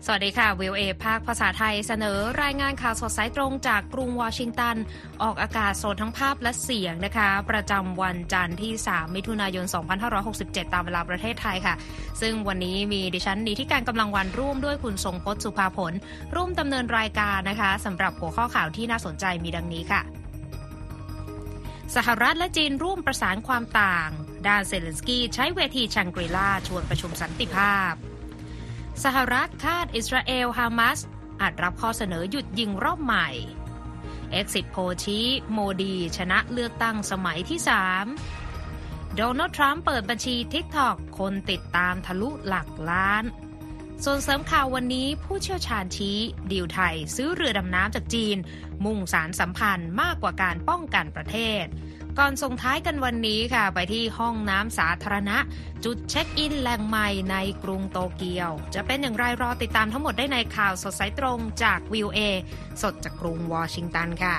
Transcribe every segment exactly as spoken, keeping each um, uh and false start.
สวัสดีค่ะ วี โอ เอ ภาคภาษาไทยเสนอรายงานข่าวสดสายตรงจากกรุงวอชิงตันออกอากาศสดทั้งภาพและเสียงนะคะประจำวันจันทร์ที่สามมิถุนายนสองพันห้าร้อยหกสิบเจ็ดตามเวลาประเทศไทยค่ะซึ่งวันนี้มีดิฉันนิธิการกำลังวันร่วมด้วยคุณทรงพจน์สุภาผลร่วมดำเนินรายการนะคะสำหรับหัวข้อข่าวที่น่าสนใจมีดังนี้ค่ะสหรัฐและจีนร่วมประสานความต่างด้านเซเลนสกี้ใช้เวทีแชงกรีลาชวนประชุมสันติภาพสหรัฐคาดอิสราเอลฮามาสอาจรับข้อเสนอหยุดยิงรอบใหม่ Exit Poll ชี้โมดีชนะเลือกตั้งสมัยที่สามโดนัลด์ทรัมป์เปิดบัญชี TikTok คนติดตามทะลุหลักล้านส่วนเสริมข่าววันนี้ผู้เชี่ยวชาญชี้ดีลไทยซื้อเรือดำน้ำจากจีนมุ่งสารสัมพันธ์มากกว่าการป้องกันประเทศก่อนส่งท้ายกันวันนี้ค่ะไปที่ห้องน้ำสาธารณะจุดเช็คอินแหล่งใหม่ในกรุงโตเกียวจะเป็นอย่างไรรอติดตามทั้งหมดได้ในข่าวสดสายตรงจาก วี โอ เอ สดจากกรุงวอชิงตันค่ะ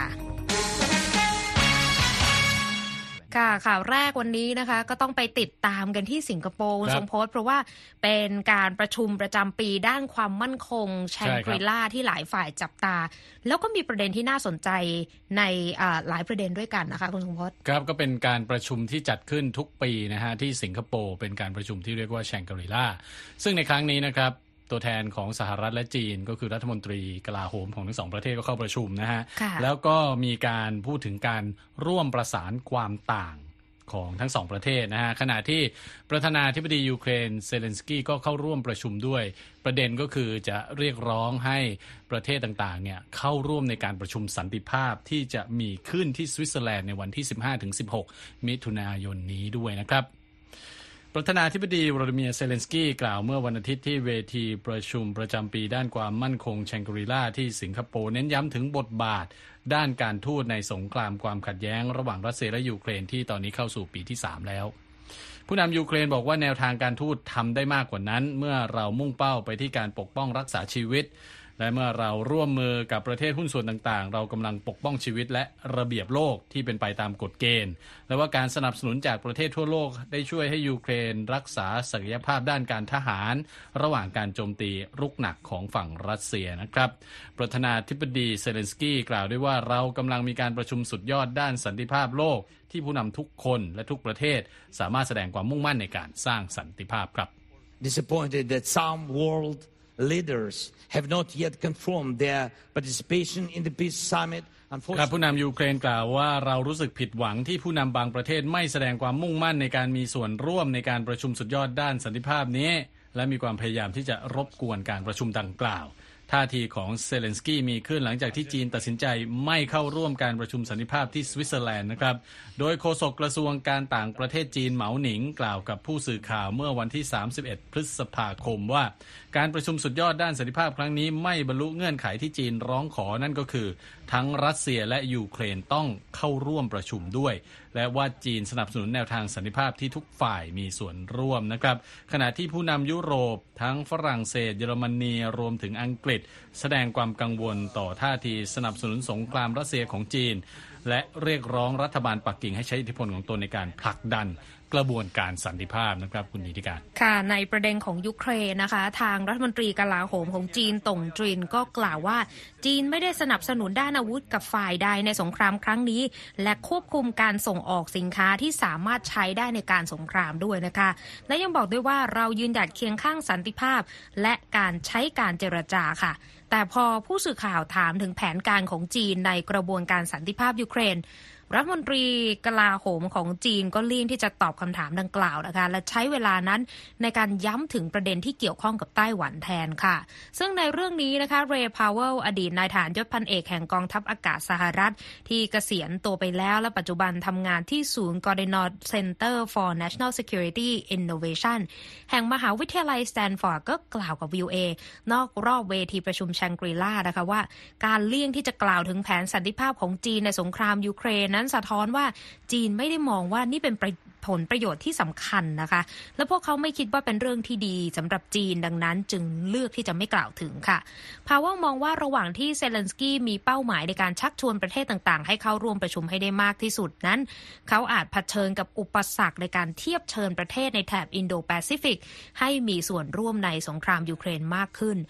ค่ะข่าวแรกวันนี้นะคะก็ต้องไปติดตามกันที่สิงคโปร์สมโพสเพราะว่าเป็นการประชุมประจำปีด้านความมั่นคงแชงกรีลาที่หลายฝ่ายจับตาแล้วก็มีประเด็นที่น่าสนใจในหลายประเด็นด้วยกันนะคะคุณสมพศครับก็เป็นการประชุมที่จัดขึ้นทุกปีนะฮะที่สิงคโปร์เป็นการประชุมที่เรียกว่าแชงกรีลาซึ่งในครั้งนี้นะครับตัวแทนของสหรัฐและจีนก็คือรัฐมนตรีกลาโหมของทั้งสองประเทศก็เข้าประชุมนะฮะแล้วก็มีการพูดถึงการร่วมประสานความต่างของทั้งสองประเทศนะฮะขณะที่ประธานาธิบดียูเครนเซเลนสกี้ก็เข้าร่วมประชุมด้วยประเด็นก็คือจะเรียกร้องให้ประเทศต่างๆเนี่ยเข้าร่วมในการประชุมสันติภาพที่จะมีขึ้นที่สวิตเซอร์แลนด์ในวันที่ สิบห้าถึงสิบหก มิถุนายนนี้ด้วยนะครับประธานาธิบดีวลาดิเมียร์เซเลนสกี้กล่าวเมื่อวันอาทิตย์ที่เวทีประชุมประจำปีด้านความมั่นคงแชงกรีลาที่สิงคโปร์เน้นย้ำถึงบทบาทด้านการทูตในสงครามความขัดแย้งระหว่างรัสเซียและยูเครนที่ตอนนี้เข้าสู่ปีที่สามแล้วผู้นำยูเครนบอกว่าแนวทางการทูตทำได้มากกว่านั้นเมื่อเรามุ่งเป้าไปที่การปกป้องรักษาชีวิตและเมื่อเราร่วมมือกับประเทศหุ้นส่วนต่างๆเรากำลังปกป้องชีวิตและระเบียบโลกที่เป็นไปตามกฎเกณฑ์และว่าการสนับสนุนจากประเทศทั่วโลกได้ช่วยให้ยูเครนรักษาศักยภาพด้านการทหารระหว่างการโจมตีรุกหนักของฝั่งรัสเซียนะครับประธานาธิบดีเซเลนสกี้กล่าวด้วยว่าเรากำลังมีการประชุมสุดยอดด้านสันติภาพโลกที่ผู้นำทุกคนและทุกประเทศสามารถแสดงความมุ่งมั่นในการสร้างสันติภาพครับ Disappointed that some world leaders have not yet confirmed their participation in the peace summit ครับผู้นำยูเครนกล่าวว่าเรารู้สึกผิดหวังที่ผู้นำบางประเทศไม่แสดงความมุ่งมั่นในการมีส่วนร่วมในการประชุมสุดยอดด้านสันติภาพนี้และมีความพยายามที่จะรบกวนการประชุมดังกล่าวท่าทีของเซเลนสกี้มีขึ้นหลังจากที่จีนตัดสินใจไม่เข้าร่วมการประชุมสันติภาพที่สวิตเซอร์แลนด์นะครับโดยโฆษกกระทรวงการต่างประเทศจีนเหมาหนิงกล่าวกับผู้สื่อข่าวเมื่อวันที่สามสิบเอ็ดพฤษภาคมว่าการประชุมสุดยอดด้านสันติภาพครั้งนี้ไม่บรรลุเงื่อนไขที่จีนร้องขอนั่นก็คือทั้งรัสเซียและยูเครนต้องเข้าร่วมประชุมด้วยและว่าจีนสนับสนุนแนวทางสันติภาพที่ทุกฝ่ายมีส่วนร่วมนะครับขณะที่ผู้นำยุโรปทั้งฝรั่งเศสเยอรมนีรวมถึงอังกฤษแสดงความกังวลต่อท่าทีสนับสนุนสงครามรัสเซียของจีนและเรียกร้องรัฐบาลปักกิ่งให้ใช้อิทธิพลของตนในการผลักดันกระบวนการสันติภาพนะครับคุณนิติการค่ะในประเด็นของยูเครนนะคะทางรัฐมนตรีกลาโหมของจีนต่งจรินก็กล่าวว่าจีนไม่ได้สนับสนุนด้านอาวุธกับฝ่ายใดในสงครามครั้งนี้และควบคุมการส่งออกสินค้าที่สามารถใช้ได้ในการสงครามด้วยนะคะและยังบอกด้วยว่าเรายืนหยัดเคียงข้างสันติภาพและการใช้การเจรจาค่ะแต่พอผู้สื่อข่าวถามถึงแผนการของจีนในกระบวนการสันติภาพยูเครนรัฐมนตรีกลาโหมของจีนก็เลี่ยงที่จะตอบคำถามดังกล่าวนะคะและใช้เวลานั้นในการย้ำถึงประเด็นที่เกี่ยวข้องกับไต้หวันแทนค่ะซึ่งในเรื่องนี้นะคะเรย์พาวเวลอดีตนายทหารยศพันเอกแห่งกองทัพอากาศสหรัฐที่เกษียณตัวไปแล้วและปัจจุบันทำงานที่ศูนย์ Gordon Center for National Security Innovation แห่งมหาวิทยาลัยสแตนฟอร์ดก็กล่าวกับ วี โอ เอ นอกรอบเวทีประชุมแชงกรีลานะคะว่าการเลี่ยงที่จะกล่าวถึงแผนสันติภาพของจีนในสงครามยูเครนนั้นสะท้อนว่าจีนไม่ได้มองว่านี่เป็นผลประโยชน์ที่สำคัญนะคะและพวกเขาไม่คิดว่าเป็นเรื่องที่ดีสำหรับจีนดังนั้นจึงเลือกที่จะไม่กล่าวถึงค่ะพาวเวลมองว่าระหว่างที่เซเลนสกี้มีเป้าหมายในการชักชวนประเทศต่างๆให้เข้าร่วมประชุมให้ได้มากที่สุดนั้นเขาอาจเผชิญกับอุปสรรคในการเทียบเชิญประเทศในแถบอินโดแปซิฟิกให้มีส่วนร่วมในสงครามยูเครนมากขึ้น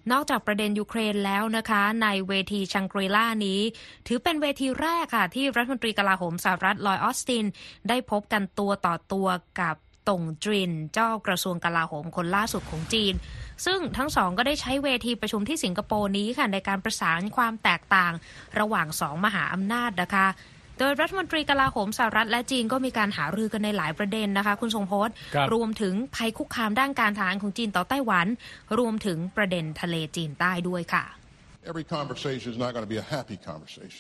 นอกจากประเด็นยูเครนแล้วนะคะในเวทีชังกรีล่านี้ถือเป็นเวทีแรกค่ะที่รัฐมนตรีกลาโหมสหรัฐลอยด์ออสตินได้พบกันตัวต่อตัวกับตงจรินเจ้ากระทรวงกลาโหมคนล่าสุดของจีนซึ่งทั้งสองก็ได้ใช้เวทีประชุมที่สิงคโปร์นี้ค่ะในการประสานความแตกต่างระหว่างสองมหาอำนาจนะคะโดยรัฐมนตรีกลาโหมสหรัฐและจีนก็มีการหารือกันในหลายประเด็นนะคะคุณทรงพจน์รวมถึงภัยคุกคามด้านการทหารของจีนต่อไต้หวันรวมถึงประเด็นทะเลจีนใต้ด้วยค่ะ Every conversation is not going to be a happy conversation,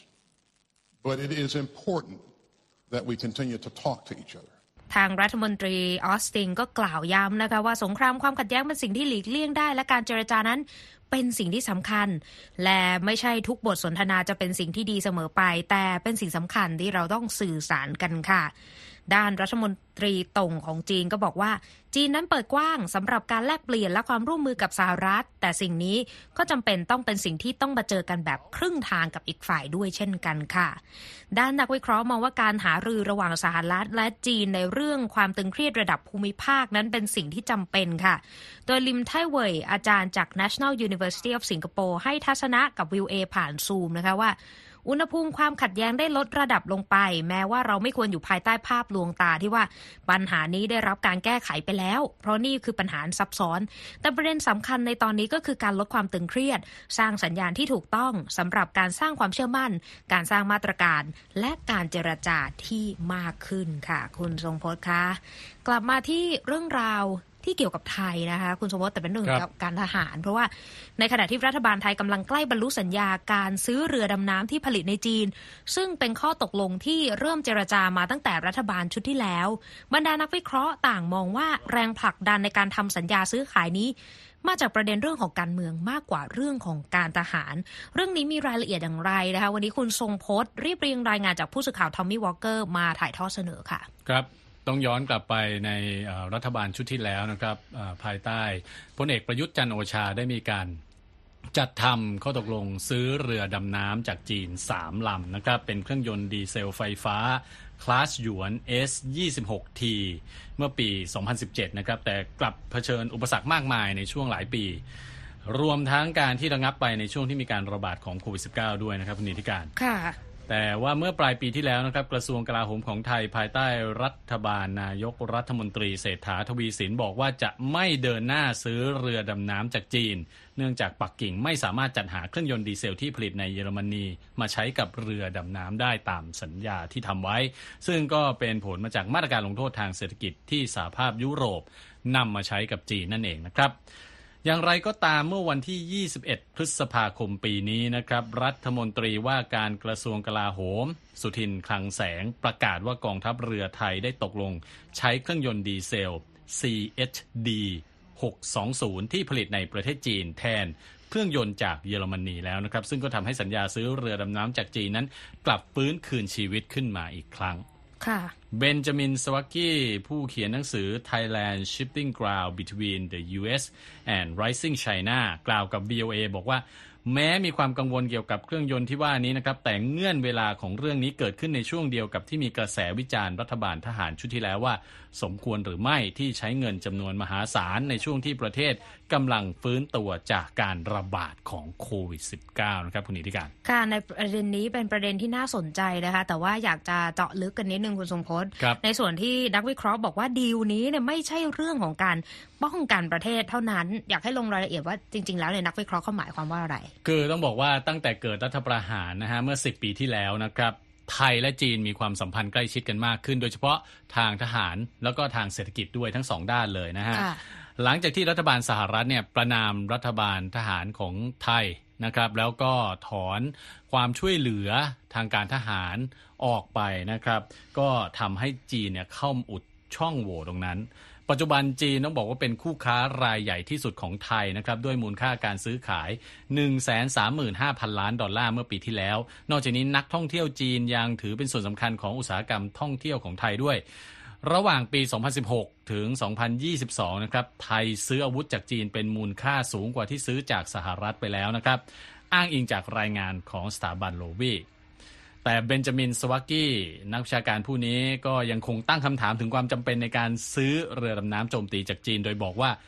but it is important that we continue to talk to each other. ทางรัฐมนตรีออสตินก็กล่าวย้ำนะคะว่าสงครามความขัดแย้งเป็นสิ่งที่หลีกเลี่ยงได้และการเจรจานั้นเป็นสิ่งที่สำคัญและไม่ใช่ทุกบทสนทนาจะเป็นสิ่งที่ดีเสมอไปแต่เป็นสิ่งสำคัญที่เราต้องสื่อสารกันค่ะด้านรัฐมนตรีตงของจีนก็บอกว่าจีนนั้นเปิดกว้างสำหรับการแลกเปลี่ยนและความร่วมมือกับสหรัฐแต่สิ่งนี้ก็จำเป็นต้องเป็นสิ่งที่ต้องมาเจอกันแบบครึ่งทางกับอีกฝ่ายด้วยเช่นกันค่ะด้านนักวิเคราะห์มองว่าการหารือระหว่างสหรัฐและจีนในเรื่องความตึงเครียดระดับภูมิภาคนั้นเป็นสิ่งที่จำเป็นค่ะโดยลิมไทเว่ยอาจารย์จาก National University of Singapore ให้ทัศนะกับ วิว เอ ผ่านซูมนะคะว่าอุณหภูมิความขัดแย้งได้ลดระดับลงไปแม้ว่าเราไม่ควรอยู่ภายใต้ภาพลวงตาที่ว่าปัญหานี้ได้รับการแก้ไขไปแล้วเพราะนี่คือปัญหาซับซ้อนแต่ประเด็นสำคัญในตอนนี้ก็คือการลดความตึงเครียดสร้างสัญญาณที่ถูกต้องสำหรับการสร้างความเชื่อมั่นการสร้างมาตรการและการเจรจาที่มากขึ้นค่ะคุณทรงพจน์คะกลับมาที่เรื่องราวที่เกี่ยวกับไทยนะคะคุณสมมติแต่เป็นเรื่องเกี่ยวกับการทหารเพราะว่าในขณะที่รัฐบาลไทยกำลังใกล้บรรลุสัญญาการซื้อเรือดำน้ำที่ผลิตในจีนซึ่งเป็นข้อตกลงที่เริ่มเจรจามาตั้งแต่รัฐบาลชุดที่แล้วบรรดานักวิเคราะห์ต่างมองว่าแรงผลักดันในการทำสัญญาซื้อขายนี้มาจากประเด็นเรื่องของการเมืองมากกว่าเรื่องของการทหารเรื่องนี้มีรายละเอียดอย่างไรนะคะวันนี้คุณทรงพจน์รีบเรียงรายงานจากผู้สื่อข่าวทอมมี่วอลเกอร์มาถ่ายทอดเสนอค่ะครับต้องย้อนกลับไปในรัฐบาลชุดที่แล้วนะครับภายใต้พลเอกประยุทธ์จันทร์โอชาได้มีการจัดทำข้อตกลงซื้อเรือดำน้ำจากจีนสามลำนะครับเป็นเครื่องยนต์ดีเซลไฟฟ้าคลาสหยวน เอส ยี่สิบหก ที เมื่อปี สองพันสิบเจ็ด นะครับแต่กลับเผชิญอุปสรรคมากมายในช่วงหลายปีรวมทั้งการที่ระงับไปในช่วงที่มีการระบาดของโควิด สิบเก้า ด้วยนะครับคุณนิติการค่ะแต่ว่าเมื่อปลายปีที่แล้วนะครับกระทรวงกลาโหมของไทยภายใต้รัฐบาลนายกรัฐมนตรีเศรษฐาทวีสินบอกว่าจะไม่เดินหน้าซื้อเรือดำน้ำจากจีนเนื่องจากปักกิ่งไม่สามารถจัดหาเครื่องยนต์ดีเซลที่ผลิตในเยอรมนีมาใช้กับเรือดำน้ำได้ตามสัญญาที่ทำไว้ซึ่งก็เป็นผลมาจากมาตรการลงโทษทางเศรษฐกิจที่สหภาพยุโรปนำมาใช้กับจีนนั่นเองนะครับอย่างไรก็ตามเมื่อวันที่ยี่สิบเอ็ดพฤษภาคมปีนี้นะครับรัฐมนตรีว่าการกระทรวงกลาโหมสุทินคลังแสงประกาศว่ากองทัพเรือไทยได้ตกลงใช้เครื่องยนต์ดีเซล ซี เอช ดี หกสองศูนย์ ที่ผลิตในประเทศจีนแทนเครื่องยนต์จากเยอรมนีแล้วนะครับซึ่งก็ทำให้สัญญาซื้อเรือดำน้ำจากจีนนั้นกลับฟื้นคืนชีวิตขึ้นมาอีกครั้งเบนจามิน สวักกี้ผู้เขียนหนังสือ Thailand Shifting Ground Between the ยู เอส and Rising China กล่าวกับ วี โอ เอ บอกว่าแม้มีความกังวลเกี่ยวกับเครื่องยนต์ที่ว่านี้นะครับแต่เงื่อนเวลาของเรื่องนี้เกิดขึ้นในช่วงเดียวกับที่มีกระแสวิจารณ์รัฐบาลทหารชุดที่แล้วว่าสมควรหรือไม่ที่ใช้เงินจำนวนมหาศาลในช่วงที่ประเทศกำลังฟื้นตัวจากการระบาดของโควิด สิบเก้า นะครับคุณนิติการค่ะในประเด็นนี้เป็นประเด็นที่น่าสนใจนะคะแต่ว่าอยากจะเจาะลึกกันนิดนึงคุณทรงพจน์ในส่วนที่นักวิเคราะห์บอกว่าดีลนี้เนี่ยไม่ใช่เรื่องของการป้องกันประเทศเท่านั้นอยากให้ลงรายละเอียดว่าจริงๆแล้วเนี่ยนักวิเคราะห์เขาหมายความว่าอะไรคือต้องบอกว่าตั้งแต่เกิดรัฐประหารนะฮะเมื่อสิบปีที่แล้วนะครับไทยและจีนมีความสัมพันธ์ใกล้ชิดกันมากขึ้นโดยเฉพาะทางทหารแล้วก็ทางเศรษฐกิจด้วยทั้งสองด้านเลยนะฮะหลังจากที่รัฐบาลสหรัฐเนี่ยประนามรัฐบาลทหารของไทยนะครับแล้วก็ถอนความช่วยเหลือทางการทหารออกไปนะครับก็ทำให้จีนเนี่ยเข้าอุดช่องโหว่ตรงนั้นปัจจุบันจีนต้องบอกว่าเป็นคู่ค้ารายใหญ่ที่สุดของไทยนะครับด้วยมูลค่าการซื้อขาย หนึ่งแสนสามหมื่นห้าพัน ล้านดอลลาร์เมื่อปีที่แล้วนอกจากนี้นักท่องเที่ยวจีนยังถือเป็นส่วนสำคัญของอุตสาหกรรมท่องเที่ยวของไทยด้วยระหว่างปีสองพันสิบหกถึงสองพันยี่สิบสองนะครับไทยซื้ออาวุธจากจีนเป็นมูลค่าสูงกว่าที่ซื้อจากสหรัฐไปแล้วนะครับอ้างอิงจากรายงานของสถาบันโลวีแต่เบนจามิน สวักกี้นักวิชาการผู้นี้ก็ยังคงตั้งคำถามถึงความจำเป็นในการซื้อเรือดำน้ำโจมตีจากจีนโดยบอกว่า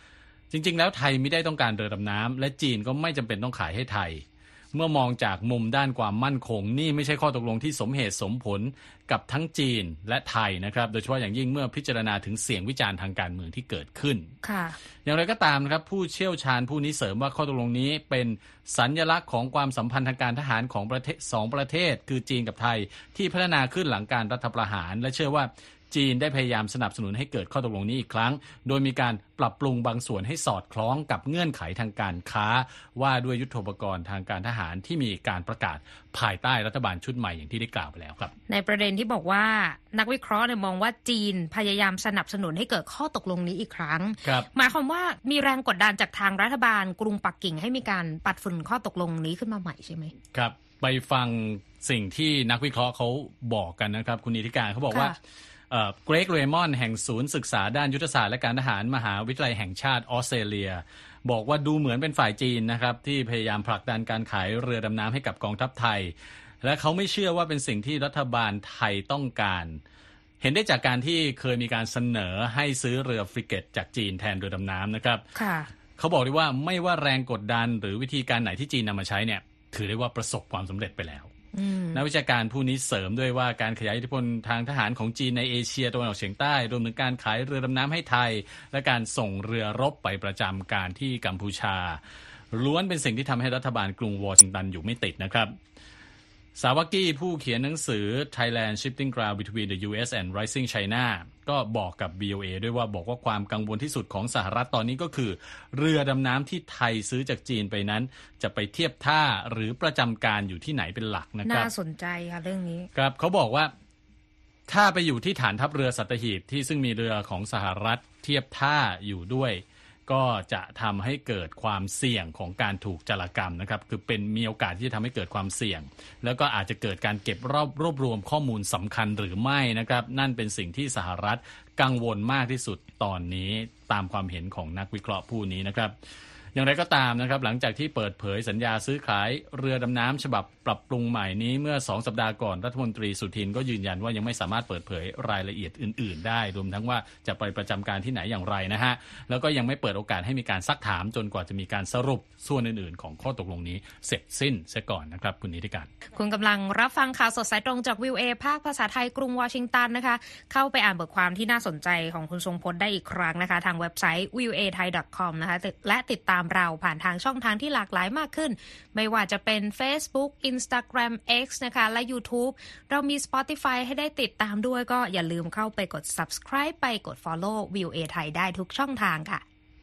จริงๆแล้วไทยไม่ได้ต้องการเรือดำน้ำและจีนก็ไม่จำเป็นต้องขายให้ไทยเมื่อมองจากมุมด้านความมั่นคงนี่ไม่ใช่ข้อตกลงที่สมเหตุสมผลกับทั้งจีนและไทยนะครับโดยเฉพาะอย่างยิ่งเมื่อพิจารณาถึงเสียงวิจารณ์ทางการเมืองที่เกิดขึ้นค่ะอย่างไรก็ตามนะครับผู้เชี่ยวชาญผู้นี้เสริมว่าข้อตกลงนี้เป็นสัญลักษณ์ของความสัมพันธ์ทางการทหารของประเทศสองประเทศคือจีนกับไทยที่พัฒนาขึ้นหลังการรัฐประหารและเชื่อว่าจีนได้พยายามสนับสนุนให้เกิดข้อตกลงนี้อีกครั้งโดยมีการปรับปรุงบางส่วนให้สอดคล้องกับเงื่อนไขทางการค้าว่าด้วยยุทโธปกรณ์ทางการทหารที่มีการประกาศภายใต้รัฐบาลชุดใหม่อย่างที่ได้กล่าวไปแล้วครับในประเด็นที่บอกว่านักวิเคราะห์เนี่ยมองว่าจีนพยายามสนับสนุนให้เกิดข้อตกลงนี้อีกครั้งหมายความว่ามีแรงกดดันจากทางรัฐบาลกรุงปักกิ่งให้มีการปัดฝุ่นข้อตกลงนี้ขึ้นมาใหม่ใช่ไหมครับไปฟังสิ่งที่นักวิเคราะห์เขาบอกกันนะครับคุณนิติการเขาบอกว่าเกรก เรย์มอนด์แห่งศูนย์ศึกษาด้านยุทธศาสตร์และการทหารมหาวิทยาลัยแห่งชาติออสเตรเลียบอกว่าดูเหมือนเป็นฝ่ายจีนนะครับที่พยายามผลักดันการขายเรือดำน้ำให้กับกองทัพไทยและเขาไม่เชื่อว่าเป็นสิ่งที่รัฐบาลไทยต้องการเห็นได้จากการที่เคยมีการเสนอให้ซื้อเรือฟริเกตจากจีนแทนเรือดำน้ำนะครับเขาบอกได้ว่าไม่ว่าแรงกดดันหรือวิธีการไหนที่จีนนำมาใช้เนี่ยถือได้ว่าประสบความสำเร็จไปแล้วนักวิชาการผู้นี้เสริมด้วยว่าการขยายอิทธิพลทางทหารของจีนในเอเชียตะวันออกเฉียงใต้รวมถึงการขายเรือดำน้ำให้ไทยและการส่งเรือรบไปประจำการที่กัมพูชาล้วนเป็นสิ่งที่ทำให้รัฐบาลกรุงวอชิงตันอยู่ไม่ติดนะครับสาวกี้ผู้เขียนหนังสือ Thailand Shifting Ground Between the ยู เอส and Rising China ก็บอกกับ วี โอ เอ ด้วยว่าบอกว่าความกังวลที่สุดของสหรัฐตอนนี้ก็คือเรือดำน้ำที่ไทยซื้อจากจีนไปนั้นจะไปเทียบท่าหรือประจำการอยู่ที่ไหนเป็นหลักนะครับน่าสนใจค่ะเรื่องนี้ครับเขาบอกว่าถ้าไปอยู่ที่ฐานทัพเรือสัตหีบที่ซึ่งมีเรือของสหรัฐเทียบท่าอยู่ด้วยก็จะทำให้เกิดความเสี่ยงของการถูกจารกรรมนะครับคือเป็นมีโอกาสที่จะทำให้เกิดความเสี่ยงแล้วก็อาจจะเกิดการเก็บรวบรวบรวมข้อมูลสำคัญหรือไม่นะครับนั่นเป็นสิ่งที่สหรัฐกังวลมากที่สุดตอนนี้ตามความเห็นของนักวิเคราะห์ผู้นี้นะครับอย่างไรก็ตามนะครับหลังจากที่เปิดเผยสัญญาซื้อขายเรือดำน้ำฉบับปรับปรุงใหม่นี้เมื่อสองสัปดาห์ก่อนรัฐมนตรีสุทินก็ยืนยันว่ายังไม่สามารถเปิดเผยรายละเอียดอื่นๆได้รวมทั้งว่าจะไปประจำการที่ไหนอย่างไรนะฮะแล้วก็ยังไม่เปิดโอกาสให้มีการซักถามจนกว่าจะมีการสรุปส่วนอื่นๆของข้อตกลงนี้เสร็จสิ้นเสียก่อนนะครับคุณนิติการคุณกำลังรับฟังข่าวสดสายตรงจาก วี โอ เอ ภาคภาษาไทยกรุงวอชิงตันนะคะเข้าไปอ่านบทความที่น่าสนใจของคุณทรงพจน์ได้อีกครั้งนะคะทางเว็บไซต์ วี โอ เอ ไทย ดอท คอม นะคะและติดตามเราผ่านทางช่องทางที่หลากหลายมากขึ้นไม่ว่าจะเป็น Facebook Instagram X นะคะและ YouTube เรามี Spotify ให้ได้ติดตามด้วยก็อย่าลืมเข้าไปกด Subscribe ไปกด Follow วี โอ เอ ไทยได้ทุกช่องทางค่ะ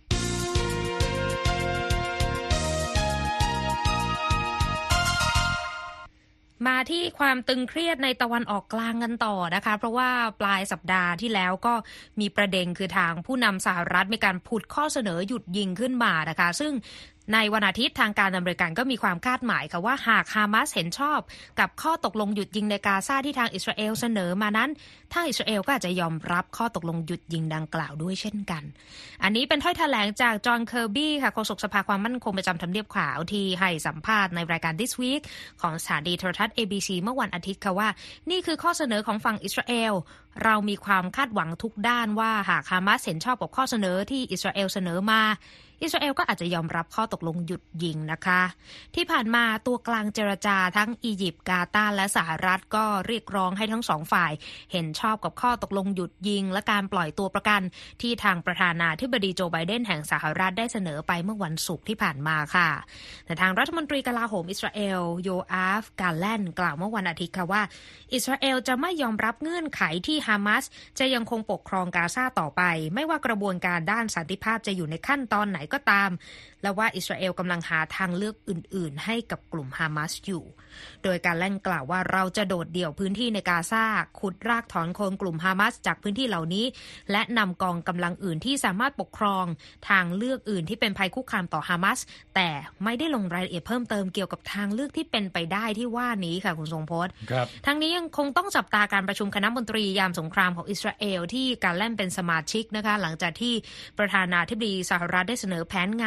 มาที่ความตึงเครียดในตะวันออกกลางกันต่อนะคะเพราะว่าปลายสัปดาห์ที่แล้วก็มีประเด็นคือทางผู้นำสหรัฐมีการผุดข้อเสนอหยุดยิงขึ้นมานะคะซึ่งในวันอาทิตย์ทางการอเมริกันก็มีความคาดหมายค่ะว่าหากฮามาสเห็นชอบกับข้อตกลงหยุดยิงในกาซาที่ทางอิสราเอลเสนอมานั้นทางอิสราเอลก็อาจจะยอมรับข้อตกลงหยุดยิงดังกล่าวด้วยเช่นกันอันนี้เป็นถ้อยแถลงจากจอห์นเคอร์บี้ค่ะโฆษกสภาความมั่นคงประจำทำเนียบขาวที่ให้สัมภาษณ์ในรายการ This Week ของสถานีโทรทัศน์ เอ บี ซี เมื่อวันอาทิตย์ค่ะว่านี่คือข้อเสนอของฝั่งอิสราเอลเรามีความคาดหวังทุกด้านว่าหากฮามาสเห็นชอบกับข้อเสนอที่อิสราเอลเสนอมาอิสราเอลก็อาจจะยอมรับข้อตกลงหยุดยิงนะคะที่ผ่านมาตัวกลางเจรจาทั้งอียิปต์กาตาร์และสหรัฐก็เรียกร้องให้ทั้งสองฝ่ายเห็นชอบกับข้อตกลงหยุดยิงและการปล่อยตัวประกันที่ทางประธานาธิบดีโจไบเดนแห่งสหรัฐได้เสนอไปเมื่อวันศุกร์ที่ผ่านมาค่ะแต่ทางรัฐมนตรีกลาโหมอิสราเอลโยอาฟกาแลนกล่าวเมื่อวันอาทิตย์ค่ะว่าอิสราเอลจะไม่ยอมรับเงื่อนไขที่ฮามาสจะยังคงปกครองกาซาต่อไปไม่ว่ากระบวนการด้านสันติภาพจะอยู่ในขั้นตอนไหนก็ตามและว่าอิสราเอลกำลังหาทางเลือกอื่นๆให้กับกลุ่มฮามาสอยู่โดยการแล่งกล่าวว่าเราจะโดดเดี่ยวพื้นที่ในกาซาขุดรากถอนโคนกลุ่มฮามาสจากพื้นที่เหล่านี้และนำกองกำลังอื่นที่สามารถปกครองทางเลือกอื่นที่เป็นภัยคุกคามต่อฮามาสแต่ไม่ได้ลงรายละเอียดเพิ่มเติมเกี่ยวกับทางเลือกที่เป็นไปได้ที่ว่านี้ค่ะคุณทรงพจน์ทั้งนี้ยังคงต้องจับตาการประชุมคณะมนตรียามสงครามของอิสราเอลที่การแล่นเป็นสมาชิกนะคะหลังจากที่ประธานาธิบดีสหรัฐได้เสนอแผนงานในการยุ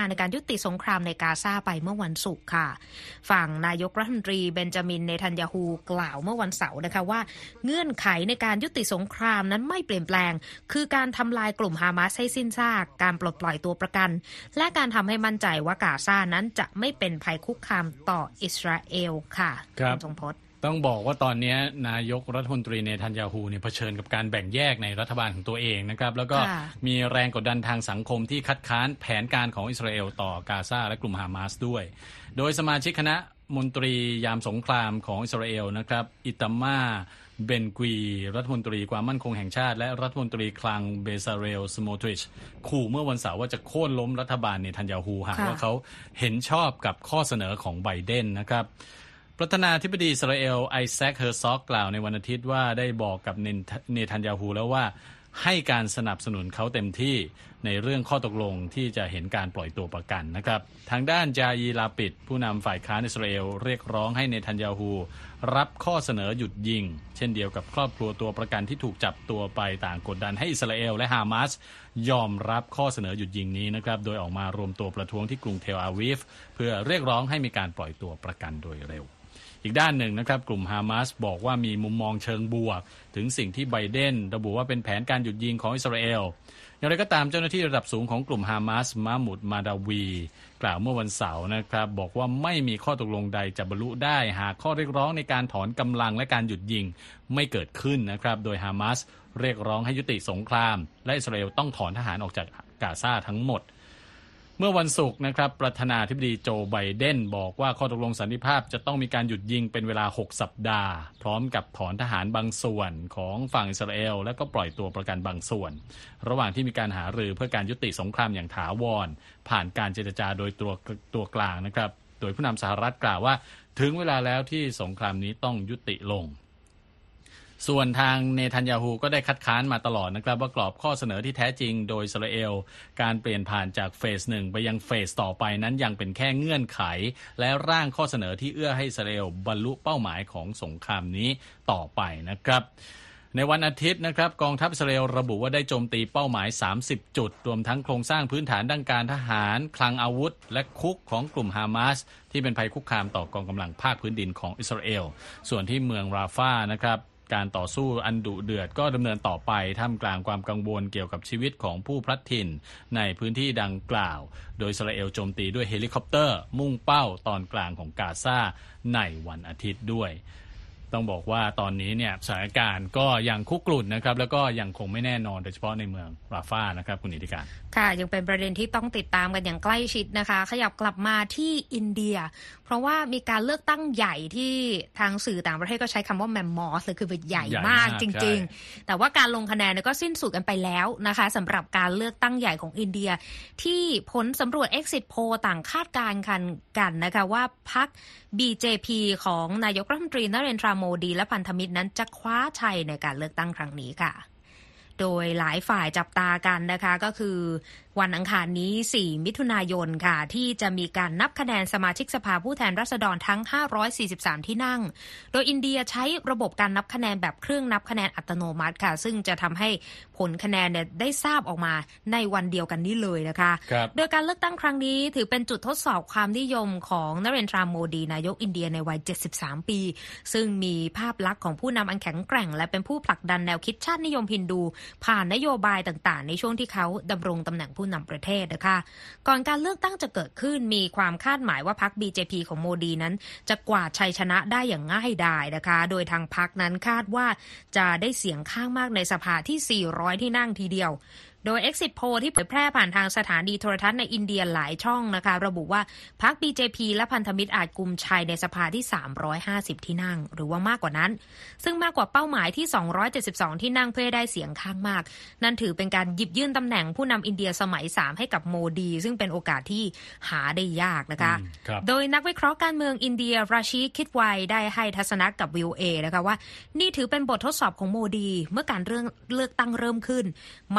ติสงครามในกาซาไปเมื่อวันศุกร์ค่ะฝั่งนายกรัฐมนตรีเบนจามินเนทันยาฮูกล่าวเมื่อวันเสาร์นะคะว่าเงื่อนไขในการยุติสงครามนั้นไม่เปลี่ยนแปลงคือการทำลายกลุ่มฮามาสให้สิ้นซากการปลดปล่อยตัวประกันและการทำให้มั่นใจว่ากาซานั้นจะไม่เป็นภัยคุกคามต่ออิสราเอลค่ะคุณทรงพจน์ต้องบอกว่าตอนนี้นายกรัฐมนตรีเนทันยาฮูเนี่ยเผชิญกับการแบ่งแยกในรัฐบาลของตัวเองนะครับแล้วก็มีแรงกดดันทางสังคมที่คัดค้านแผนการของอิสราเอลต่อกาซาและกลุ่มฮามาสด้วยโดยสมาชิกคณะมนตรียามสงครามของอิสราเอลนะครับอิตามาเบนกวีรัฐมนตรีความมั่นคงแห่งชาติและรัฐมนตรีคลังเบซาเรลสโมทริชขู่เมื่อวันเสาร์ว่าจะโค่นล้มรัฐบาลเนทันยาฮูหากว่าเขาเห็นชอบกับข้อเสนอของไบเดนนะครับประธานาธิบดีอิสราเอลไอแซคเฮอร์ซอกกล่าวในวันอาทิตย์ว่าได้บอกกับเนทันยาฮูแล้วว่าให้การสนับสนุนเขาเต็มที่ในเรื่องข้อตกลงที่จะเห็นการปล่อยตัวประกันนะครับทางด้านจายีลาปิดผู้นำฝ่ายค้านอิสราเอลเรียกร้องให้เนทันยาฮูรับข้อเสนอหยุดยิงเช่นเดียวกับครอบครัวตัวประกันที่ถูกจับตัวไปต่างกดดันให้อิสราเอลและฮามาสยอมรับข้อเสนอหยุดยิงนี้นะครับโดยออกมารวมตัวประท้วงที่กรุงเทลอาวีฟเพื่อเรียกร้องให้มีการปล่อยตัวประกันโดยเร็วอีกด้านหนึ่งนะครับกลุ่มฮามาสบอกว่ามีมุมมองเชิงบวกถึงสิ่งที่ไบเดนระบุว่าเป็นแผนการหยุดยิงของอิสราเอลอย่างไรก็ตามเจ้าหน้าที่ระดับสูงของกลุ่มฮามาสมาหมุดมาดาวีกล่าวเมื่อวันเสาร์นะครับบอกว่าไม่มีข้อตกลงใดจะบรรลุได้หากข้อเรียกร้องในการถอนกำลังและการหยุดยิงไม่เกิดขึ้นนะครับโดยฮามาสเรียกร้องให้ยุติสงครามและอิสราเอลต้องถอนทหารออกจากกาซาทั้งหมดเมื่อวันศุกร์นะครับประธานาธิบดีโจไบเดนบอกว่าข้อตกลงสันติภาพจะต้องมีการหยุดยิงเป็นเวลาหกสัปดาห์พร้อมกับถอนทหารบางส่วนของฝั่งอิสราเอลและก็ปล่อยตัวประกันบางส่วนระหว่างที่มีการหารือเพื่อการยุติสงครามอย่างถาวรผ่านการเจรจาโดยตัวตัวกลางนะครับโดยผู้นำสหรัฐกล่าวว่าถึงเวลาแล้วที่สงครามนี้ต้องยุติลงส่วนทางเนทันยาฮูก็ได้คัดค้านมาตลอดนะครับว่ากรอบข้อเสนอที่แท้จริงโดยอิสราเอลการเปลี่ยนผ่านจากเฟสหนึ่งไปยังเฟสต่อไปนั้นยังเป็นแค่เงื่อนไขและร่างข้อเสนอที่เอื้อให้อิสราเอลบรรลุเป้าหมายของสงครามนี้ต่อไปนะครับในวันอาทิตย์นะครับกองทัพอิสราเอลระบุว่าได้โจมตีเป้าหมายสามสิบจุดรวมทั้งโครงสร้างพื้นฐานด้านการทหารคลังอาวุธและคุกของกลุ่มฮามาสที่เป็นภัยคุกคามต่อกองกำลังภาคพื้นดินของอิสราเอลส่วนที่เมืองราฟานะครับการต่อสู้อันดุเดือดก็ดำเนินต่อไปท่ามกลางความกังวลเกี่ยวกับชีวิตของผู้พลัดถิ่นในพื้นที่ดังกล่าวโดยอิสราเอลโจมตีด้วยเฮลิคอปเตอร์มุ่งเป้าตอนกลางของกาซาในวันอาทิตย์ด้วยต้องบอกว่าตอนนี้เนี่ยสถานการณ์ก็ยังคุกรุ่นนะครับแล้วก็ยังคงไม่แน่นอนโดยเฉพาะในเมืองราฟานะครับคุณนิติการค่ะยังเป็นประเด็นที่ต้องติดตามกันอย่างใกล้ชิดนะคะขยับกลับมาที่อินเดียเพราะว่ามีการเลือกตั้งใหญ่ที่ทางสื่อต่างประเทศก็ใช้คำว่าแมมมอสเลยคือเป็นใหญ่มากจริงๆแต่ว่าการลงคะแนนก็สิ้นสุดกันไปแล้วนะคะสำหรับการเลือกตั้งใหญ่ของอินเดียที่ผลสำรวจ Exit Poll ต่างคาดการณ์กันกันนะคะว่าพรรค บี เจ พี ของนายกรัฐมนตรีนเรนทราโมดีและพันธมิตรนั้นจะคว้าชัยในการเลือกตั้งครั้งนี้ค่ะโดยหลายฝ่ายจับตากันนะคะก็คือวันอังคารนี้สี่มิถุนายนค่ะที่จะมีการนับคะแนนสมาชิกสภาผู้แทนราษฎรทั้งห้าร้อยสี่สิบสามที่นั่งโดยอินเดียใช้ระบบการนับคะแนนแบบเครื่องนับคะแนนอัตโนมัติค่ะซึ่งจะทำให้ผลคะแนนเนี่ยได้ทราบออกมาในวันเดียวกันนี้เลยนะคะโดยการเลือกตั้งครั้งนี้ถือเป็นจุดทดสอบความนิยมของนเรนทราโมดีนายกอินเดียในวัยเจ็ดสิบสามปีซึ่งมีภาพลักษณ์ของผู้นำอันแข็งแกร่งและเป็นผู้ผลักดันแนวคิดชาตินิยมฮินดูผ่านนโยบายต่างๆในช่วงที่เขาดำรงตำแหน่งผู้นำประเทศนะคะก่อนการเลือกตั้งจะเกิดขึ้นมีความคาดหมายว่าพรรค บี เจ พี ของโมดีนั้นจะกวาดชัยชนะได้อย่างง่ายดายนะคะโดยทางพรรคนั้นคาดว่าจะได้เสียงข้างมากในสภาที่สี่ร้อยที่นั่งทีเดียวโดย Exit Poll ที่เผยแพร่ผ่านทางสถานีโทรทัศน์ในอินเดียหลายช่องนะคะระบุว่าพรรค บี เจ พี และพันธมิตรอาจกุมชัยในสภาที่สามร้อยห้าสิบที่นั่งหรือว่ามากกว่านั้นซึ่งมากกว่าเป้าหมายที่สองร้อยเจ็ดสิบสองที่นั่งเพื่อได้เสียงข้างมากนั่นถือเป็นการหยิบยื่นตำแหน่งผู้นำอินเดียสมัยสามให้กับโมดีซึ่งเป็นโอกาสที่หาได้ยากนะคะโดยนักวิเคราะห์การเมืองอินเดียราชีคิดไวได้ให้ทัศนะกับ วี โอ เอ นะคะว่านี่ถือเป็นบททดสอบของโมดีเมื่อการเรื่องเลือกตั้งเริ่มขึ้นมันคือการ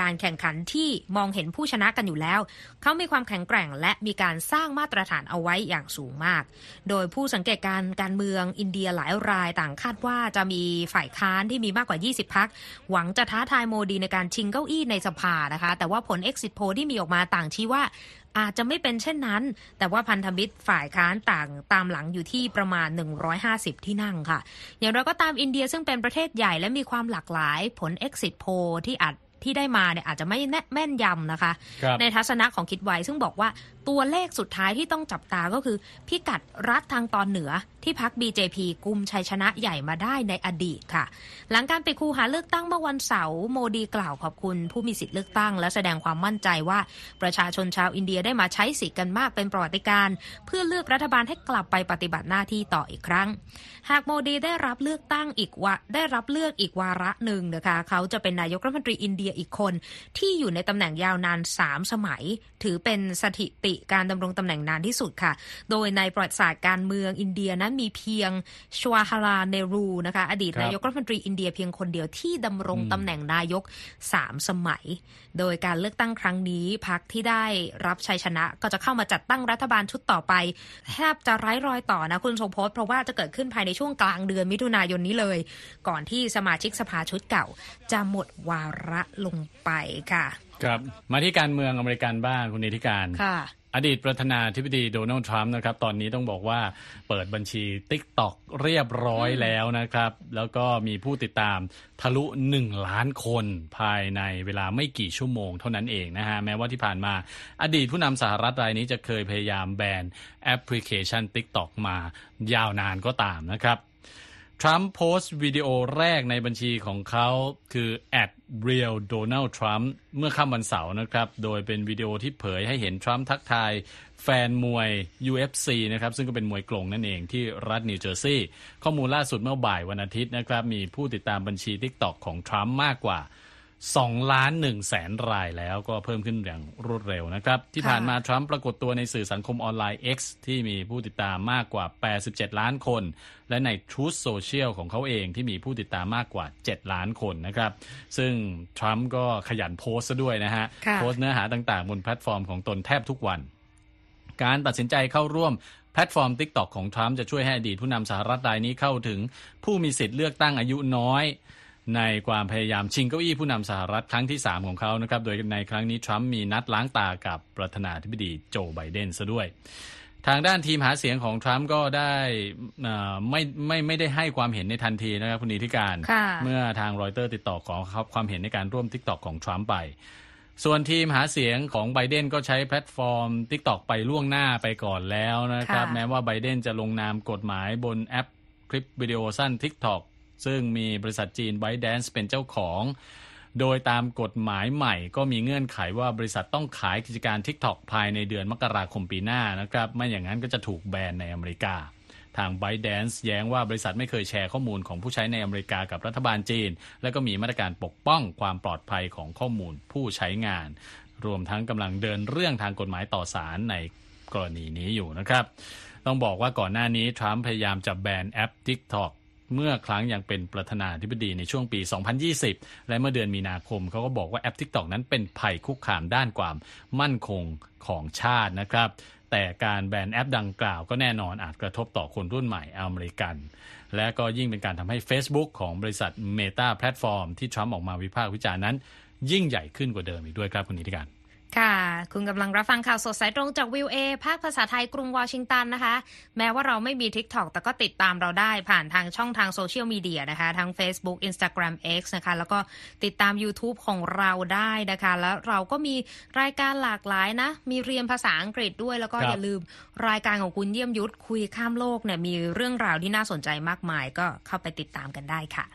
การแข่งขันที่มองเห็นผู้ชนะกันอยู่แล้วเขามีความแข็งแกร่งและมีการสร้างมาตรฐานเอาไว้อย่างสูงมากโดยผู้สังเกตการการเมืองอินเดียหลายรายต่างคาดว่าจะมีฝ่ายค้านที่มีมากกว่ายี่สิบพรรคหวังจะท้าทายโมดีในการชิงเก้าอี้ในสภานะคะแต่ว่าผล Exit Poll ที่มีออกมาต่างชี้ว่าอาจจะไม่เป็นเช่นนั้นแต่ว่าพันธมิตรฝ่ายค้านต่างตามหลังอยู่ที่ประมาณหนึ่งร้อยห้าสิบที่นั่งค่ะอย่างไรก็ตามอินเดียซึ่งเป็นประเทศใหญ่และมีความหลากหลายผล Exit Poll ที่อาจที่ได้มาเนี่ยอาจจะไม่แม่นยำนะคะในทัศนะของคิดไว้ซึ่งบอกว่าตัวเลขสุดท้ายที่ต้องจับตาก็คือพิกัดรัฐทางตอนเหนือที่พรรค บี เจ พี กุมชัยชนะใหญ่มาได้ในอดีตค่ะหลังการปิดคูหาเลือกตั้งเมื่อวันเสาร์โมดีกล่าวขอบคุณผู้มีสิทธิเลือกตั้งและแสดงความมั่นใจว่าประชาชนชาวอินเดียได้มาใช้สิทธิ์กันมากเป็นประวัติการณ์เพื่อเลือกรัฐบาลให้กลับไปปฏิบัติหน้าที่ต่ออีกครั้งหากโมดีได้รับเลือกตั้งอีกว่าได้รับเลือกอีกวาระหนึ่งนะคะเขาจะเป็นนายกรัฐมนตรีอินเดียอีกคนที่อยู่ในตำแหน่งยาวนานสามสมัยถือเป็นสถิติการดำรงตำแหน่งนานที่สุดค่ะโดยในประวัติศาสตร์การเมืองอินเดียนั้นมีเพียงชวาฮาราเนรูนะคะอดีตนายกรัฐมนตรีอินเดียเพียงคนเดียวที่ดำรงตำแหน่งนายกสามสมัยโดยการเลือกตั้งครั้งนี้พรรคที่ได้รับชัยชนะก็จะเข้ามาจัดตั้งรัฐบาลชุดต่อไปแทบจะไร้รอยต่อนะคุณทรงพจน์เพราะว่าจะเกิดขึ้นภายในช่วงกลางเดือนมิถุนายนนี้เลยก่อนที่สมาชิกสภาชุดเก่าจะหมดวาระลงไปค่ะครับมาที่การเมืองอเมริกันบ้างคุณนิติการค่ะอดีตประธานาธิบดีโดนัลด์ทรัมป์นะครับตอนนี้ต้องบอกว่าเปิดบัญชี TikTok เรียบร้อยแล้วนะครับแล้วก็มีผู้ติดตามทะลุหนึ่งล้านคนภายในเวลาไม่กี่ชั่วโมงเท่านั้นเองนะฮะแม้ว่าที่ผ่านมาอดีตผู้นำสหรัฐรายนี้จะเคยพยายามแบนแอปพลิเคชัน TikTok มายาวนานก็ตามนะครับทรัมป์โพสต์วิดีโอแรกในบัญชีของเขาคือ แอท เรียล โดนัลด์ ทรัมป์ เมื่อค่ำวันเสาร์นะครับโดยเป็นวิดีโอที่เผยให้เห็นทรัมป์ทักทายแฟนมวย ยู เอฟ ซี นะครับซึ่งก็เป็นมวยกลงนั่นเองที่รัฐนิวเจอร์ซีย์ข้อมูลล่าสุดเมื่อบ่ายวันอาทิตย์นะครับมีผู้ติดตามบัญชี TikTok ของทรัมป์มากกว่าสองล้านหนึ่งแสนรายแล้วก็เพิ่มขึ้นอย่างรวดเร็วนะครับที่ผ่านมาทรัมป์ปรากฏตัวในสื่อสังคมออนไลน์ X ที่มีผู้ติดตามมากกว่าแปดสิบเจ็ดล้านคนและใน Truth Social ของเขาเองที่มีผู้ติดตามมากกว่าเจ็ดล้านคนนะครับซึ่งทรัมป์ก็ขยันโพสต์ซะด้วยนะฮะโพสต์เนื้อหาต่างๆบนแพลตฟอร์มของตนแทบทุกวันการตัดสินใจเข้าร่วมแพลตฟอร์ม TikTok ของทรัมป์จะช่วยให้อดีตผู้นำสหรัฐรายนี้เข้าถึงผู้มีสิทธิ์เลือกตั้งอายุน้อยในความพยายามชิงเก้าอี้ผู้นำสหรัฐครั้งที่สามของเขานะครับโดยในครั้งนี้ทรัมป์มีนัดล้างตากับประธานาธิบดีโจไบเดนซะด้วยทางด้านทีมหาเสียงของทรัมป์ก็ได้ไม่ไม่ไม่ได้ให้ความเห็นในทันทีนะครับคุณนิติการเมื่อทางรอยเตอร์ติดต่อขอความเห็นในการร่วม TikTok ของทรัมป์ไปส่วนทีมหาเสียงของไบเดนก็ใช้แพลตฟอร์ม TikTok ไปล่วงหน้าไปก่อนแล้วนะครับแม้ว่าไบเดนจะลงนามกฎหมายบนแอปคลิปวิดีโอสั้น TikTokซึ่งมีบริษัทจีน ByteDance เป็นเจ้าของโดยตามกฎหมายใหม่ก็มีเงื่อนไขว่าบริษัทต้องขายกิจการ TikTok ภายในเดือนมกราคมปีหน้านะครับไม่อย่างนั้นก็จะถูกแบนในอเมริกาทาง ByteDance แย้งว่าบริษัทไม่เคยแชร์ข้อมูลของผู้ใช้ในอเมริกากับรัฐบาลจีนและก็มีมาตรการปกป้องความปลอดภัยของข้อมูลผู้ใช้งานรวมทั้งกำลังเดินเรื่องทางกฎหมายต่อศาลในกรณีนี้อยู่นะครับต้องบอกว่าก่อนหน้านี้ทรัมป์พยายามจะแบนแอป TikTokเมื่อครั้งยังเป็นประธานาธิบดีในช่วงปีสองพันยี่สิบและเมื่อเดือนมีนาคมเขาก็บอกว่าแอป TikTok นั้นเป็นภัยคุกคามด้านความมั่นคงของชาตินะครับแต่การแบนแอปดังกล่าวก็แน่นอนอาจกระทบต่อคนรุ่นใหม่อเมริกันและก็ยิ่งเป็นการทำให้ Facebook ของบริษัท Meta แพลตฟอร์มที่ทรัมป์ออกมาวิพากษ์วิจารณ์นั้นยิ่งใหญ่ขึ้นกว่าเดิมอีกด้วยครับคุณนิติการค่ะคุณกำลังรับฟังข่าวสดสายตรงจาก วี โอ เอ ภาคภาษาไทยกรุงวอชิงตันนะคะแม้ว่าเราไม่มี TikTok แต่ก็ติดตามเราได้ผ่านทางช่องทางโซเชียลมีเดียนะคะทั้ง Facebook Instagram X นะคะแล้วก็ติดตาม YouTube ของเราได้นะคะแล้วเราก็มีรายการหลากหลายนะมีเรียนภาษาอังกฤษด้วยแล้วก็อย่าลืมรายการของคุณเยี่ยมยุทธคุยข้ามโลกเนี่ยมีเรื่องราวที่น่าสนใจมากมายก็เข้าไปติดตามกันได้ค่ะ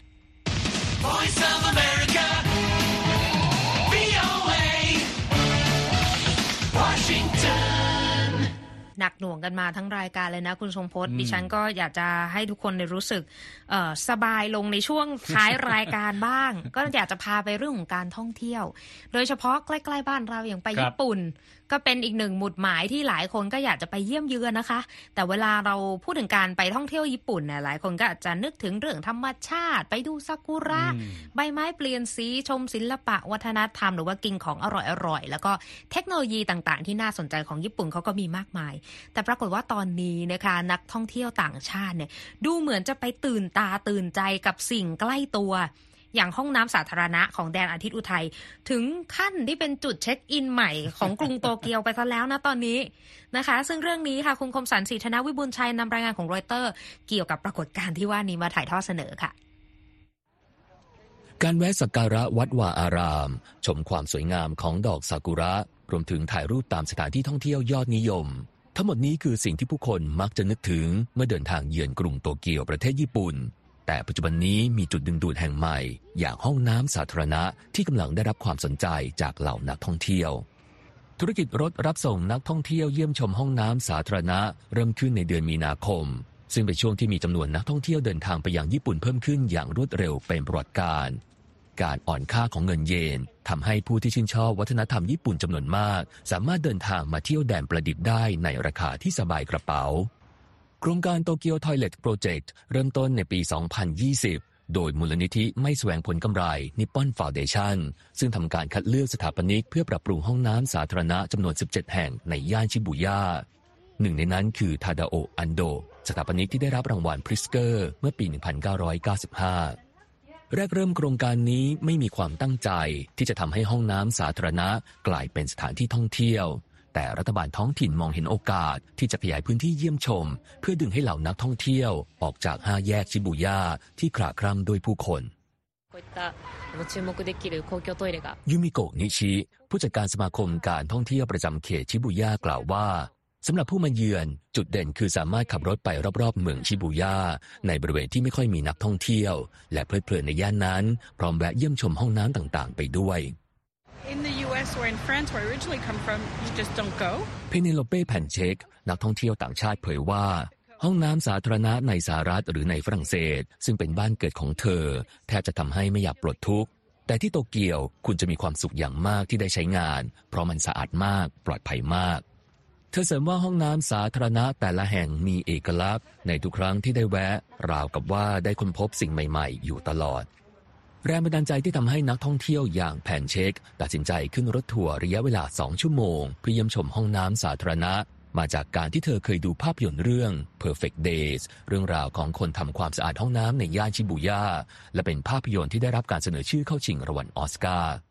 Voice of Americaหนักหน่วงกันมาทั้งรายการเลยนะคุณทรงพจน์ดิฉันก็อยากจะให้ทุกคนได้รู้สึกสบายลงในช่วงท้ายรายการบ้าง ก็อยากจะพาไปเรื่องของการท่องเที่ยวโดยเฉพาะใกล้ๆบ้านเราอย่างไปญี่ปุ่นก็เป็นอีกหนึ่งหมุดหมายที่หลายคนก็อยากจะไปเยี่ยมเยือนนะคะแต่เวลาเราพูดถึงการไปท่องเที่ยวญี่ปุ่นเนี่ยหลายคนก็อาจจะนึกถึงเรื่องธรรมชาติไปดูซากุระใบไม้เปลี่ยนสีชมศิลปะวัฒนธรรมหรือว่ากินของอร่อยๆแล้วก็เทคโนโลยีต่างๆที่น่าสนใจของญี่ปุ่นเขาก็มีมากมายแต่ปรากฏว่าตอนนี้นะคะนักท่องเที่ยวต่างชาติเนี่ยดูเหมือนจะไปตื่นตาตื่นใจกับสิ่งใกล้ตัวอย่างห้องน้ำสาธารณะของแดนอาทิตย์อุทัยถึงขั้นที่เป็นจุดเช็คอินใหม่ของกรุงโตเกียวไปซะแล้วนะตอนนี้นะคะซึ่งเรื่องนี้ค่ะคุณคมสันต์ ศรีธนวิบูลย์ชัยนำรายงานของรอยเตอร์เกี่ยวกับปรากฏการณ์ที่ว่านี้มาถ่ายทอดเสนอค่ะการแวะสักการะวัดวาอารามชมความสวยงามของดอกซากุระรวมถึงถ่ายรูปตามสถานที่ท่องเที่ยวยอดนิยมทั้งหมดนี้คือสิ่งที่ผู้คนมักจะนึกถึงเมื่อเดินทางเยือนกรุงโตเกียวประเทศญี่ปุ่นแต่ปัจจุบันนี้มีจุดดึงดูดแห่งใหม่อย่างห้องน้ำสาธารณะที่กำลังได้รับความสนใจจากเหล่านักท่องเที่ยวธุรกิจรถรับส่งนักท่องเที่ยวเยี่ยมชมห้องน้ำสาธารณะเริ่มขึ้นในเดือนมีนาคมซึ่งเป็นช่วงที่มีจำนวนนักท่องเที่ยวเดินทางไปยังญี่ปุ่นเพิ่มขึ้นอย่างรวดเร็วเป็นประวัติการณ์การอ่อนค่าของเงินเยนทำให้ผู้ที่ชื่นชอบวัฒนธรรมญี่ปุ่นจำนวนมากสามารถเดินทางมาเที่ยวแดนประดิษฐ์ได้ในราคาที่สบายกระเป๋าโครงการโตเกียว Toilet Project เริ่มต้นในปี สองพันยี่สิบ โดยมูลนิธิไม่แสวงผลกำไร Nippon Foundation ซึ่งทำการคัดเลือกสถาปนิกเพื่อปรับปรุงห้องน้ำสาธารณะจำนวน สิบเจ็ด แห่งในย่านชิบูย่าหนึ่งในนั้นคือทาดาโอะอันโดสถาปนิกที่ได้รับรางวัลพริสเกอร์เมื่อปี หนึ่งพันเก้าร้อยเก้าสิบห้า แรกเริ่มโครงการนี้ไม่มีความตั้งใจที่จะทำให้ห้องน้ำสาธารณะกลายเป็นสถานที่ท่องเที่ยวแต่รัฐบาลท้องถิ่นมองเห็นโอกาสที่จะขยายพื้นที่เยี่ยมชมเพื่อดึงให้เหล่านักท่องเที่ยวออกจากห้าแยกชิบูย่าที่คราคร่ำด้วยผู้คนยูมิโกะนิชิผู้จัดการสมาคมการท่องเที่ยวประจำเขตชิบูย่ากล่าวว่าสำหรับผู้มาเยือนจุดเด่นคือสามารถขับรถไปรอบๆเมืองชิบูย่าในบริเวณที่ไม่ค่อยมีนักท่องเที่ยวและเพลิดเพลินในย่านนั้นพร้อมแวะเยี่ยมชมห้องน้ำต่างๆไปด้วย In the ยู เอส or in France, where I originally come from, you just don't go. เพเนโลเป้แผ่นเช็กนักท่องเที่ยวต่างชาติเผยว่าห้องน้ำสาธารณะในสหรัฐหรือในฝรั่งเศสซึ่งเป็นบ้านเกิดของเธอแทบจะทำให้ไม่อยากปลดทุกข์แต่ที่โตเกียวคุณจะมีความสุขอย่างมากที่ได้ใช้งานเพราะมันสะอาดมากปลอดภัยมากเธอเสริมว่าห้องน้ำสาธารณะแต่ละแห่งมีเอกลักษณ์ในทุกครั้งที่ได้แวะราวกับว่าได้ค้นพบสิ่งใหม่ๆอยู่ตลอดแรงบันดาลใจที่ทำให้นักท่องเที่ยวอย่างแผ่นเช็กตัดสินใจขึ้นรถทัวร์ระยะเวลาสองชั่วโมงเพื่อเยี่ยมชมห้องน้ำสาธารณะมาจากการที่เธอเคยดูภาพยนตร์เรื่อง Perfect Days เรื่องราวของคนทำความสะอาดห้องน้ำในย่านชิบูย่าและเป็นภาพยนตร์ที่ได้รับการเสนอชื่อเข้าชิงรางวัลออสการ์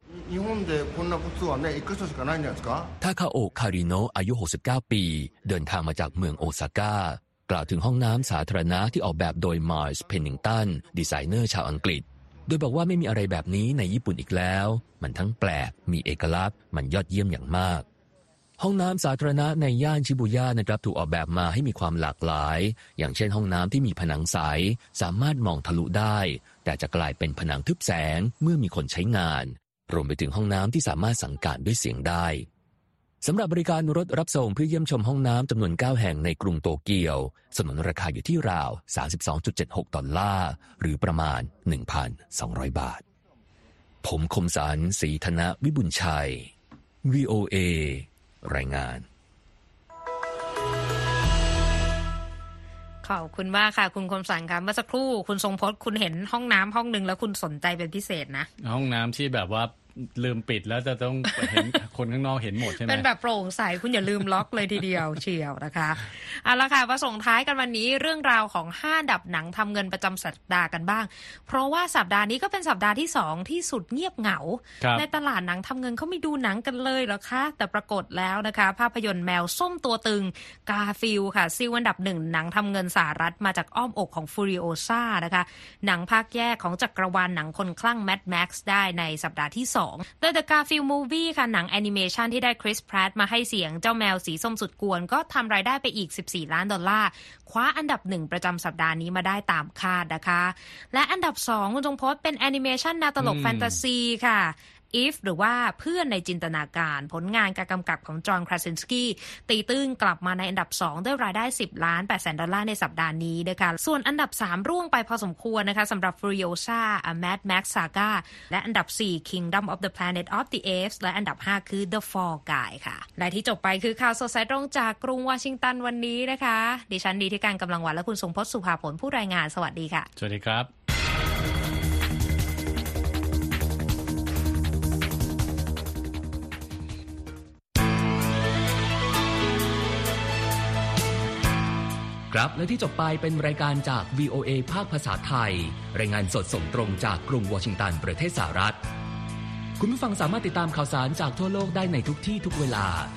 ทาคาโอะคาริโนะอายุหกสิบเก้าปีเดินทางมาจากเมืองโอซาก้ากล่าวถึงห้องน้ำสาธารณะที่ออกแบบโดยมาร์สเพนนิงตันดีไซเนอร์ชาวอังกฤษโดยบอกว่าไม่มีอะไรแบบนี้ในญี่ปุ่นอีกแล้วมันทั้งแปลกมีเอกลักษณ์มันยอดเยี่ยมอย่างมากห้องน้ำสาธารณะในย่านชิบูย่านะครับถูกออกแบบมาให้มีความหลากหลายอย่างเช่นห้องน้ำที่มีผนังใสสามารถมองทะลุได้แต่จะกลายเป็นผนังทึบแสงเมื่อมีคนใช้งานรวมไปถึงห้องน้ำที่สามารถสั่งการด้วยเสียงได้สำหรับบริการรถรับส่งเพื่อเยี่ยมชมห้องน้ำจำนวนเก้าแห่งในกรุงโตเกียวสนุนราคาอยู่ที่ราว สามสิบสองจุดเจ็ดหก ดอลลาร์หรือประมาณ หนึ่งพันสองร้อย บาทผมคมสันต์ ศรีธนวิบูลย์ชัย วี โอ เอ รายงานขอบคุณมากค่ะคุณคมสันต์ค่ะเมื่อสักครู่คุณทรงพจน์คุณเห็นห้องน้ำห้องนึงแล้วคุณสนใจเป็นพิเศษนะห้องน้ำที่แบบว่าลืมปิดแล้วจะต้องเห็น คนข้างนอกเห็นหมดใช่ไหมเป็นแบบโปร่งใสคุณอย่าลืมล็อกเลยทีเดียวเชียวนะคะเอาละค่ะมาส่งท้ายกันวันนี้เรื่องราวของห้าอันดับหนังทำเงินประจำสัปดาห์กันบ้างเพราะว่าสัปดาห์นี้ก็เป็นสัปดาห์ที่สองที่สุดเงียบเหงาในตลาดหนังทำเงินเขาไม่ดูหนังกันเลยเหรอคะแต่ปรากฏแล้วนะคะภาพยนตร์แมวส้มตัวตึงกาฟิลค่ะซิลอันดับหนึ่งหนังทำเงินสหรัฐมาจากอ้อมอกของฟูริโอซ่านะคะหนังภาคแยกของจักรวาลหนังคนคลั่งแมดแม็กซ์ได้ในสัปดาห์ที่สองThe Garfield Movie ค่ะหนังแอนิเมชันที่ได้คริส แพรตต์มาให้เสียงเจ้าแมวสีส้มสุดกวนก็ทำรายได้ไปอีกสิบสี่ล้านดอลลาร์คว้าอันดับหนึ่งประจำสัปดาห์นี้มาได้ตามคาดนะคะและอันดับสองคุณจงพจน์เป็นแอนิเมชันแนวตลกแฟนตาซีค่ะ If หรือว่าเพื่อนในจินตนาการผลงานการกำกับของจอห์นคราซินสกี้ตีตื้นกลับมาในอันดับสองด้วยรายได้สิบล้านแปดแสนดอลลาร์ในสัปดาห์นี้นะคะส่วนอันดับสามร่วงไปพอสมควรนะคะสำหรับ Furiosa A Mad Max Saga และอันดับสี่ Kingdom of the Planet of the Apes และอันดับห้าคือ The Fall Guy ค่ะและที่จบไปคือข่าวสดสายตรงจากกรุงวอชิงตันวันนี้นะคะดิฉันดีที่การกำลังวันและคุณทรงพจน์สุภาผลผู้รายงานสวัสดีค่ะสวัสดีครับครับและที่จบไปเป็นรายการจาก วี โอ เอ ภาคภาษาไทยรายงานสดส่งตรงจากกรุงวอชิงตันประเทศสหรัฐคุณผู้ฟังสามารถติดตามข่าวสารจากทั่วโลกได้ในทุกที่ทุกเวลา